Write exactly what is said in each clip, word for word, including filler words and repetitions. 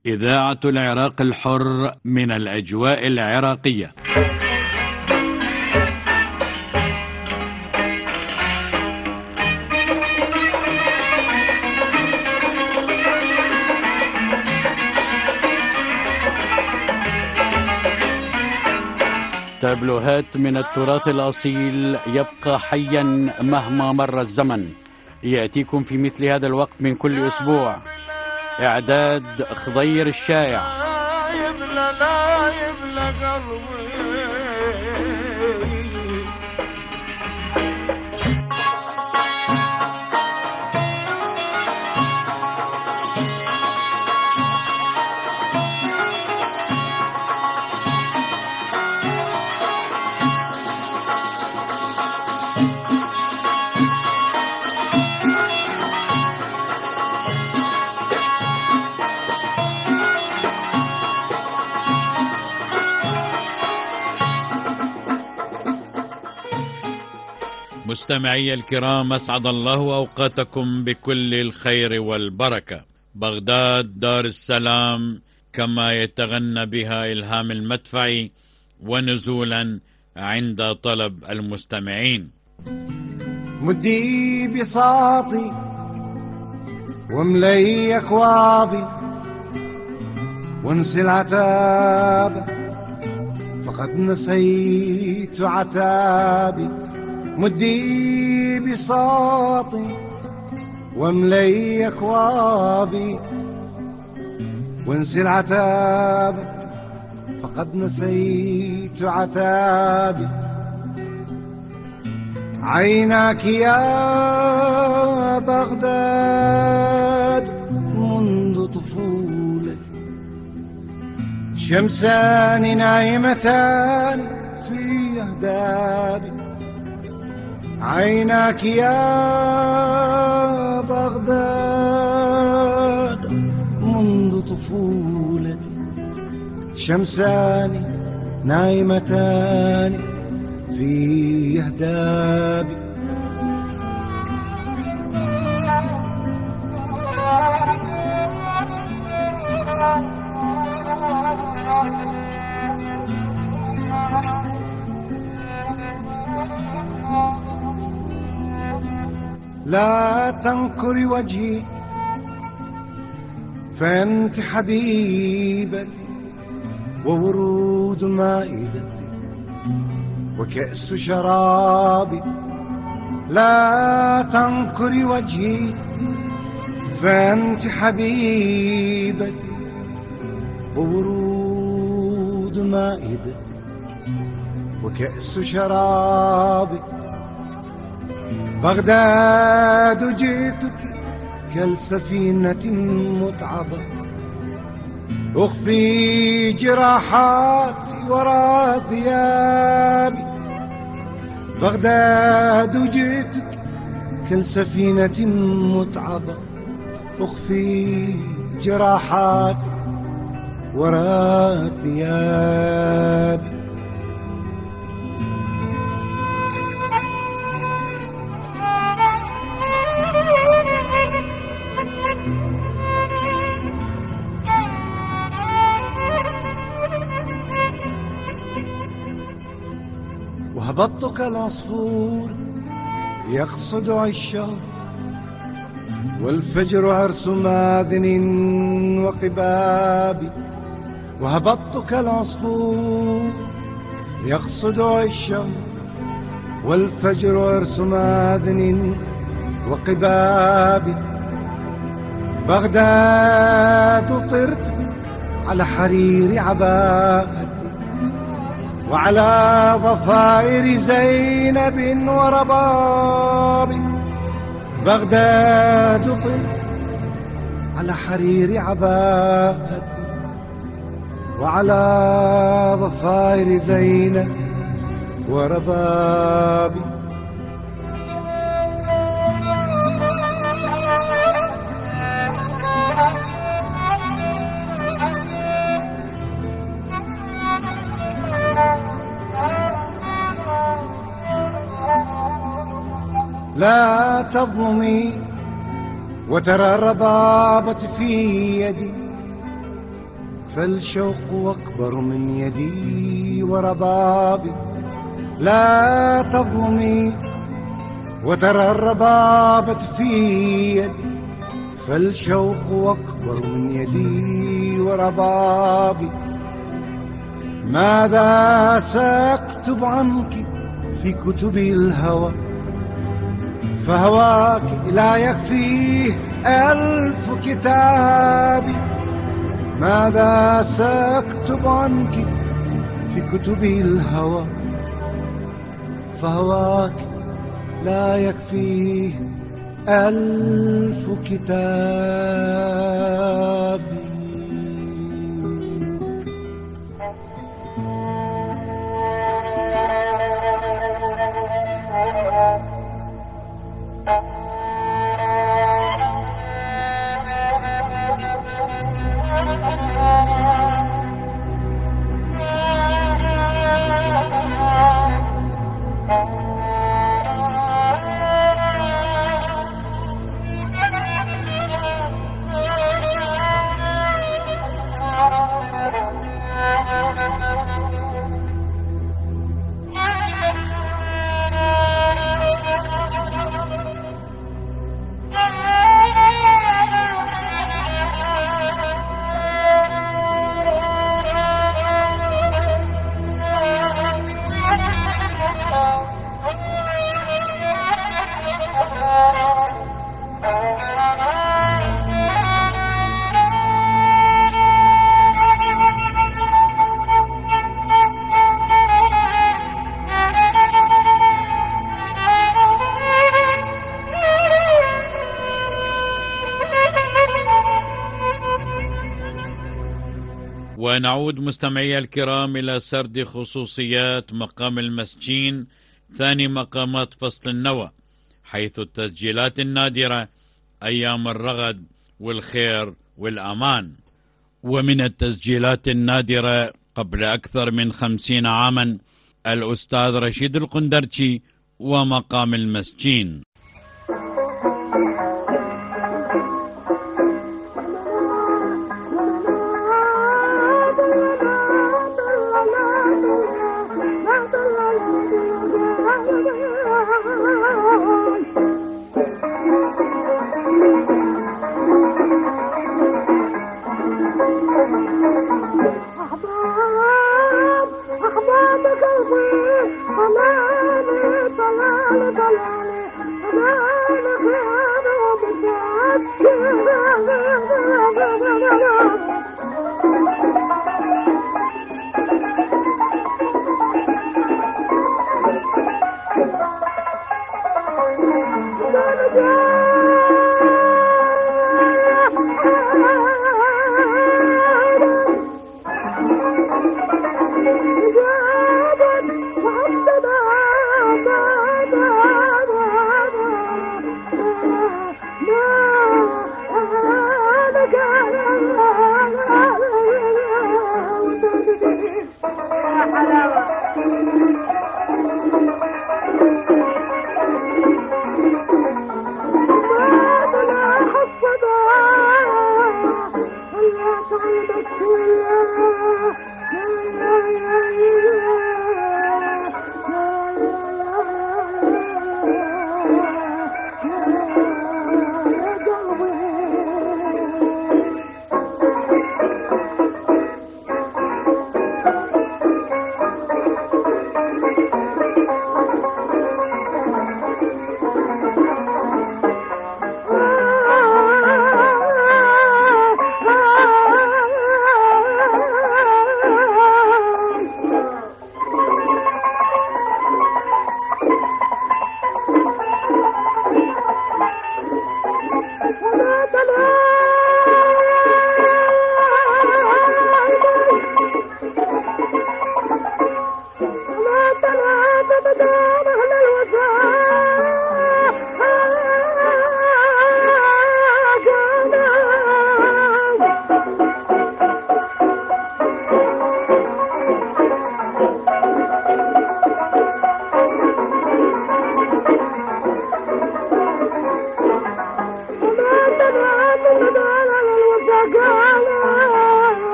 إذاعة العراق الحر من الأجواء العراقية. تابلوهات من التراث الأصيل يبقى حيا مهما مر الزمن، يأتيكم في مثل هذا الوقت من كل أسبوع. إعداد خضير الشايع. مستمعي الكرام، أسعد الله أوقاتكم بكل الخير والبركة. بغداد دار السلام كما يتغنى بها إلهام المدفعي، ونزولا عند طلب المستمعين. مدي بساطي وملي أكوابي وانسي العتاب فقد نسيت عتابي. مدي بساطي وملي أكوابي وانسي العتاب فقد نسيت عتابي. عيناك يا بغداد منذ طفولتي شمسان نايمتان في أهدابي. عيناك يا بغداد منذ طفولتي شمسان نايمتان في أهدابي. لا تنكري وجهي فأنت حبيبتي وورود مائدتي وكأس شرابي. لا تنكري وجهي فأنت حبيبتي وورود مائدتي وكأس شرابي. بغداد جئتك كالسفينة متعبة أخفي جراحاتي وراء ثيابي. بغداد جئتك كالسفينة متعبة أخفي جراحاتي وراء ثيابي. وهبطت كالعصفور يقصد عشه والفجر عرس ماذن وقبابي. وهبطت كالعصفور يقصد عشه والفجر عرس ماذن وقبابي. بغداد طرت على حرير عباءتي وعلى ضفائر زينب وربابي. بغداد طرت على حرير عباءتي وعلى ضفائر زينب وربابي. لا تظلمي وترى الربابة في يدي فالشوق أكبر من يدي وربابي. لا تظلمي وترى الربابة في يدي، فالشوق أكبر من يدي وربابي. ماذا سأكتب عنك في كتب الهوى، فهواك لا يكفيه ألف كتاب. ماذا سأكتب عنك في كتب الهوى، فهواك لا يكفيه ألف كتاب. ونعود مستمعي الكرام إلى سرد خصوصيات مقام المسجين ثاني مقامات فصل النوى، حيث التسجيلات النادرة أيام الرغد والخير والأمان. ومن التسجيلات النادرة قبل أكثر من خمسين عاما الأستاذ رشيد القندرشي ومقام المسجين.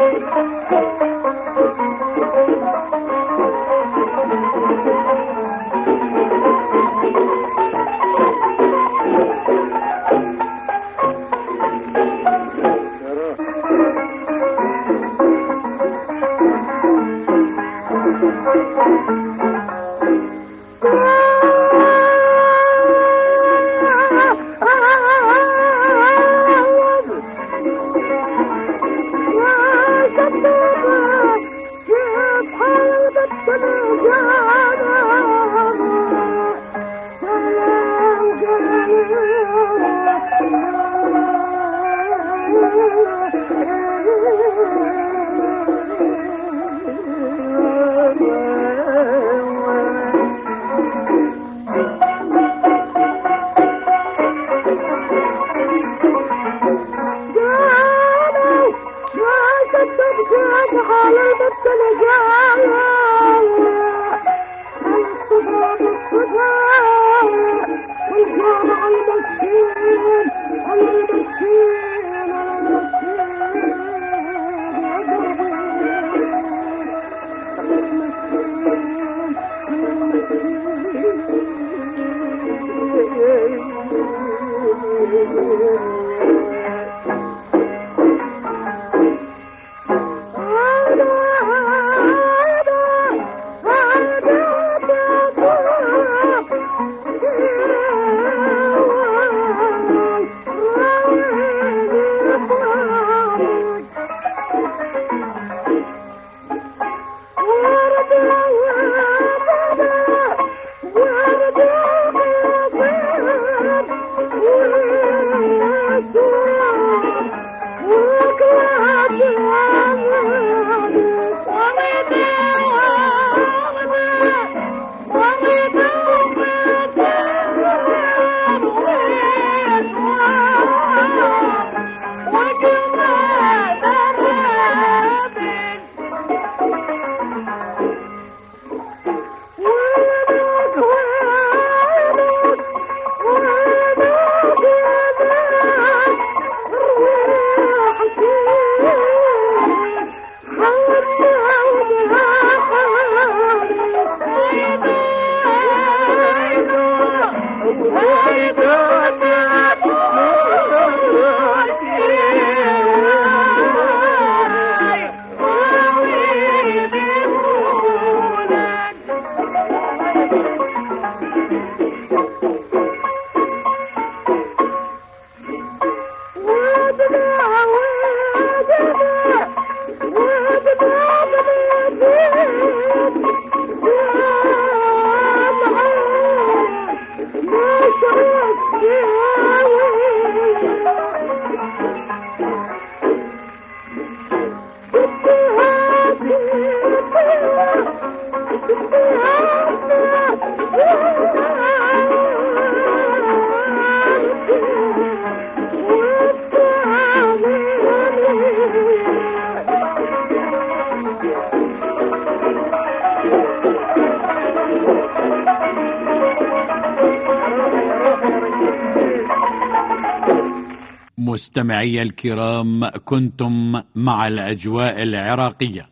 مستمعي الكرام، كنتم مع الأجواء العراقية.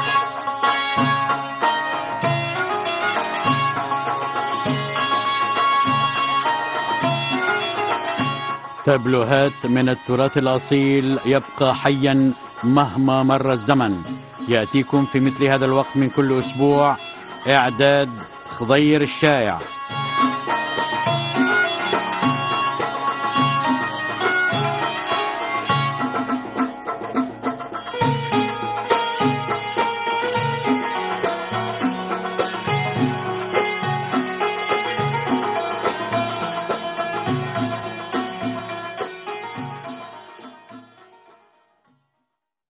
تابلوهات من التراث الأصيل يبقى حيا مهما مر الزمن، يأتيكم في مثل هذا الوقت من كل أسبوع. إعداد خضير الشايع.